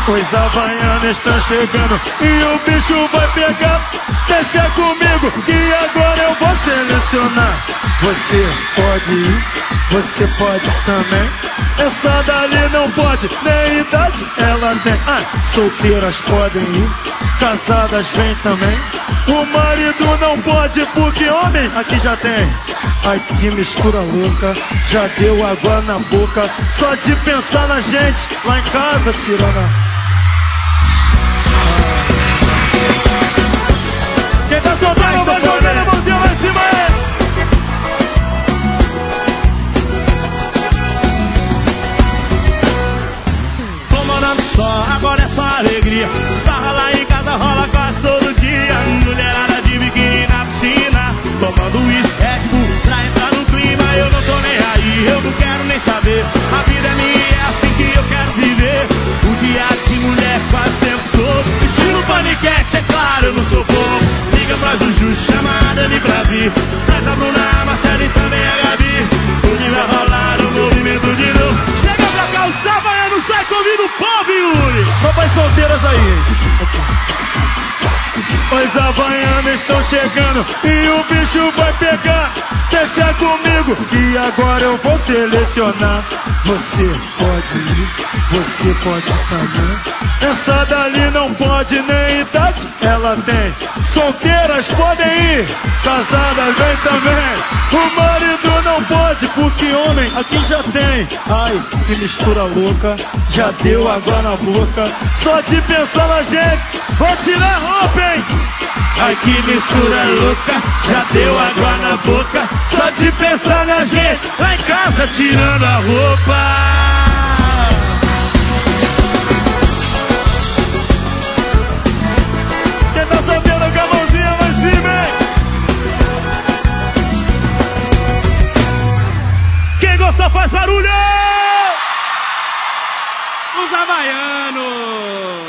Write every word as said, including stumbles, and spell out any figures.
Os havaianos estão chegando e o bicho vai pegar. Deixa comigo que agora eu vou selecionar. Você pode ir, você pode também. Essa dali não pode, nem idade ela tem. Ah, solteiras podem ir, casadas vem também. O marido não pode porque homem aqui já tem. Ai que mistura louca, já deu água na boca. Só de pensar na gente lá em casa tirando a... Quem tá soltando vai jogando a mãozinha lá em cima aí. Tô morando só, agora é só alegria. Farra lá em casa rola quase todo dia. Mulherada de biquíni na piscina, tomando uísque, Red Bull pra entrar no clima. Eu não tô nem aí, eu não quero nem saber. A vida é minha e é assim que eu quero viver. O dia de mulher quase o tempo todo. Estilo paniquete, é claro, eu não sou bobo. Liga pra Juju, chama a Dani pra vir. Traz a Bruna, a Marcela e também a Gabi. Hoje vai rolar o movimento de novo. Chega pra cá, o Savaiano sai convida o povo, Yuri. Só para as solteiras aí. Os havaianos estão chegando e o bicho vai pegar. Deixa comigo que agora eu vou selecionar. Você pode ir, você pode também. Essa dali não pode, nem idade ela tem. Solteiras podem ir, casadas vem também. O marido não pode porque homem aqui já tem. Ai, que mistura louca, já deu água na boca. Só de pensar na gente, vou tirar a roupa, hein? Ai que mistura louca, já deu água na boca. Só de pensar na gente, lá em casa tirando a roupa. Quem tá solteiro com a mãozinha lá em cima, hein? Quem gostou faz barulho! Os havaianos!